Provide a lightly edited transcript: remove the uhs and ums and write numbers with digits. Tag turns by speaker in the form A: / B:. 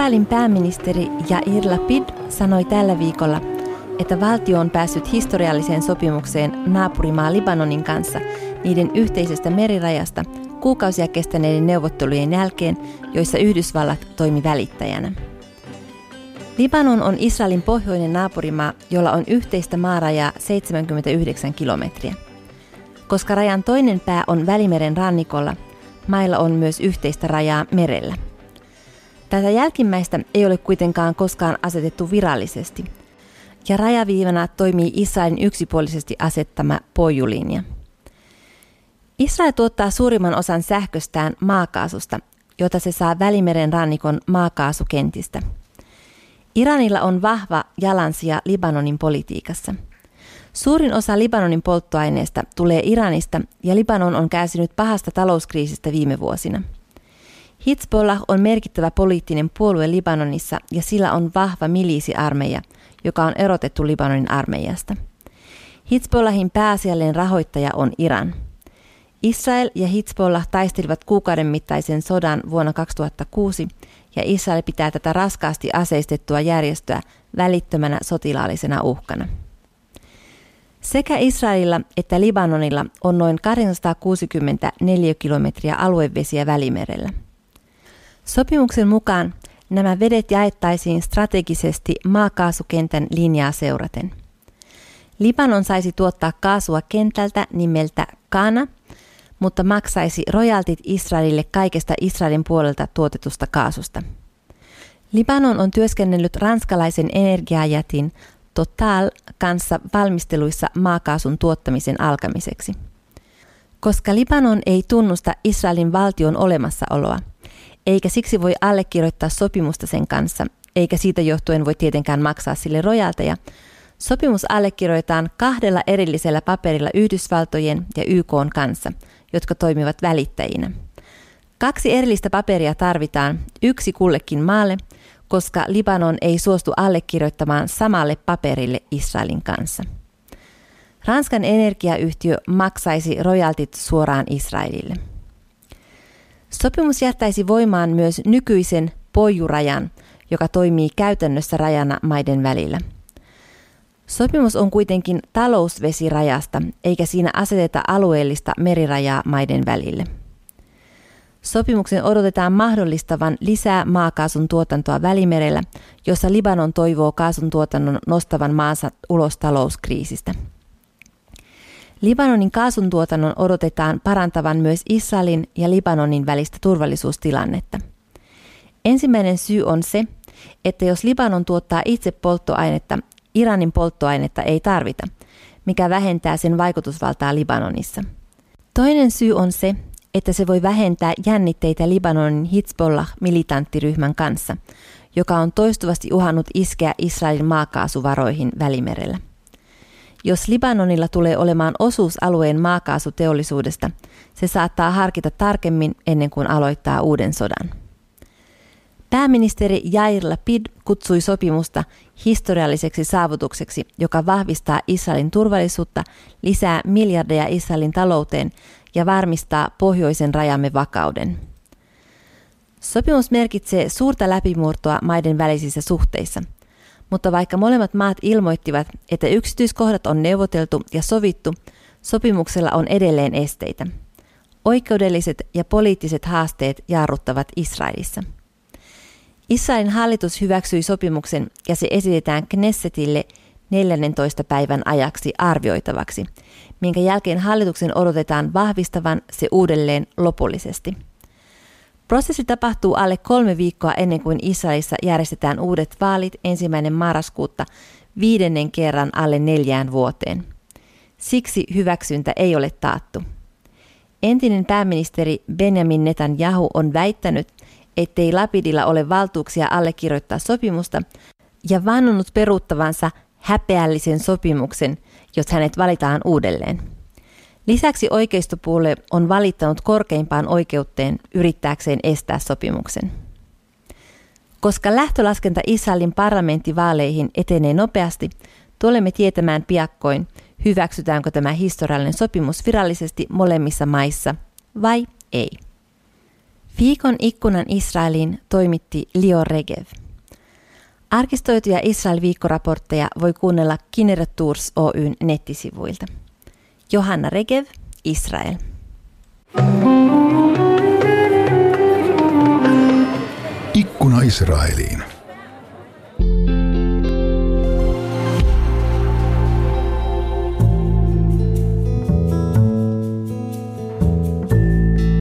A: Israelin pääministeri Yair Lapid sanoi tällä viikolla, että valtio on päässyt historialliseen sopimukseen naapurimaa Libanonin kanssa niiden yhteisestä merirajasta kuukausia kestäneiden neuvottelujen jälkeen, joissa Yhdysvallat toimi välittäjänä. Libanon on Israelin pohjoinen naapurimaa, jolla on yhteistä maarajaa 79 kilometriä. Koska rajan toinen pää on Välimeren rannikolla, mailla on myös yhteistä rajaa merellä. Tätä jälkimmäistä ei ole kuitenkaan koskaan asetettu virallisesti, ja rajaviivana toimii Israelin yksipuolisesti asettama Poiju-linja. Israel tuottaa suurimman osan sähköstään maakaasusta, jota se saa Välimeren rannikon maakaasukentistä. Iranilla on vahva jalansija Libanonin politiikassa. Suurin osa Libanonin polttoaineesta tulee Iranista ja Libanon on kärsinyt pahasta talouskriisistä viime vuosina. Hizbollah on merkittävä poliittinen puolue Libanonissa ja sillä on vahva miliisiarmeija, joka on erotettu Libanonin armeijasta. Hizbollahin pääasiallinen rahoittaja on Iran. Israel ja Hizbollah taistelivat kuukauden mittaisen sodan vuonna 2006 ja Israel pitää tätä raskaasti aseistettua järjestöä välittömänä sotilaallisena uhkana. Sekä Israelilla että Libanonilla on noin 260 neliökilometriä aluevesiä Välimerellä. Sopimuksen mukaan nämä vedet jaettaisiin strategisesti maakaasukentän linjaa seuraten. Libanon saisi tuottaa kaasua kentältä nimeltä Kana, mutta maksaisi rojaltit Israelille kaikesta Israelin puolelta tuotetusta kaasusta. Libanon on työskennellyt ranskalaisen energiajätin Total kanssa valmisteluissa maakaasun tuottamisen alkamiseksi. Koska Libanon ei tunnusta Israelin valtion olemassaoloa, eikä siksi voi allekirjoittaa sopimusta sen kanssa, eikä siitä johtuen voi tietenkään maksaa sille rojalteja, sopimus allekirjoitetaan 2 erillisellä paperilla Yhdysvaltojen ja YK:n kanssa, jotka toimivat välittäjinä. 2 erillistä paperia tarvitaan, 1 kullekin maalle, koska Libanon ei suostu allekirjoittamaan samalle paperille Israelin kanssa. Ranskan energiayhtiö maksaisi rojaltit suoraan Israelille. Sopimus jättäisi voimaan myös nykyisen Poiju-rajan, joka toimii käytännössä rajana maiden välillä. Sopimus on kuitenkin talousvesirajasta, eikä siinä aseteta alueellista merirajaa maiden välille. Sopimuksen odotetaan mahdollistavan lisää maakaasun tuotantoa Välimerellä, jossa Libanon toivoo kaasun tuotannon nostavan maansa ulos talouskriisistä. Libanonin kaasun tuotannon odotetaan parantavan myös Israelin ja Libanonin välistä turvallisuustilannetta. Ensimmäinen syy on se, että jos Libanon tuottaa itse polttoainetta, Iranin polttoainetta ei tarvita, mikä vähentää sen vaikutusvaltaa Libanonissa. Toinen syy on se, että se voi vähentää jännitteitä Libanonin Hizbollah-militanttiryhmän kanssa, joka on toistuvasti uhannut iskeä Israelin maakaasuvaroihin Välimerellä. Jos Libanonilla tulee olemaan osuus alueen maakaasuteollisuudesta, se saattaa harkita tarkemmin ennen kuin aloittaa uuden sodan. Pääministeri Yair Lapid kutsui sopimusta historialliseksi saavutukseksi, joka vahvistaa Israelin turvallisuutta, lisää miljardeja Israelin talouteen ja varmistaa pohjoisen rajamme vakauden. Sopimus merkitsee suurta läpimurtoa maiden välisissä suhteissa, mutta vaikka molemmat maat ilmoittivat, että yksityiskohdat on neuvoteltu ja sovittu, sopimuksella on edelleen esteitä. Oikeudelliset ja poliittiset haasteet jarruttavat Israelissa. Israelin hallitus hyväksyi sopimuksen ja se esitetään Knessetille 14 päivän ajaksi arvioitavaksi, minkä jälkeen hallituksen odotetaan vahvistavan se uudelleen lopullisesti. Prosessi tapahtuu alle 3 viikkoa ennen kuin Israelissa järjestetään uudet vaalit 1. marraskuuta 5. kerran alle 4 vuoteen. Siksi hyväksyntä ei ole taattu. Entinen pääministeri Benjamin Netanyahu on väittänyt, ettei Lapidilla ole valtuuksia allekirjoittaa sopimusta ja vannonut peruuttavansa häpeällisen sopimuksen, jos hänet valitaan uudelleen. Lisäksi oikeistopuolue on valittanut korkeimpaan oikeuteen yrittääkseen estää sopimuksen. Koska lähtölaskenta Israelin parlamenttivaaleihin etenee nopeasti, tulemme tietämään piakkoin, hyväksytäänkö tämä historiallinen sopimus virallisesti molemmissa maissa vai ei. Viikon ikkunan Israeliin toimitti Lior Regev. Arkistoituja Israel-viikkoraportteja voi kuunnella Kinneret Tours Oyn nettisivuilta. Johanna Regev, Israel.
B: Ikkuna Israeliin.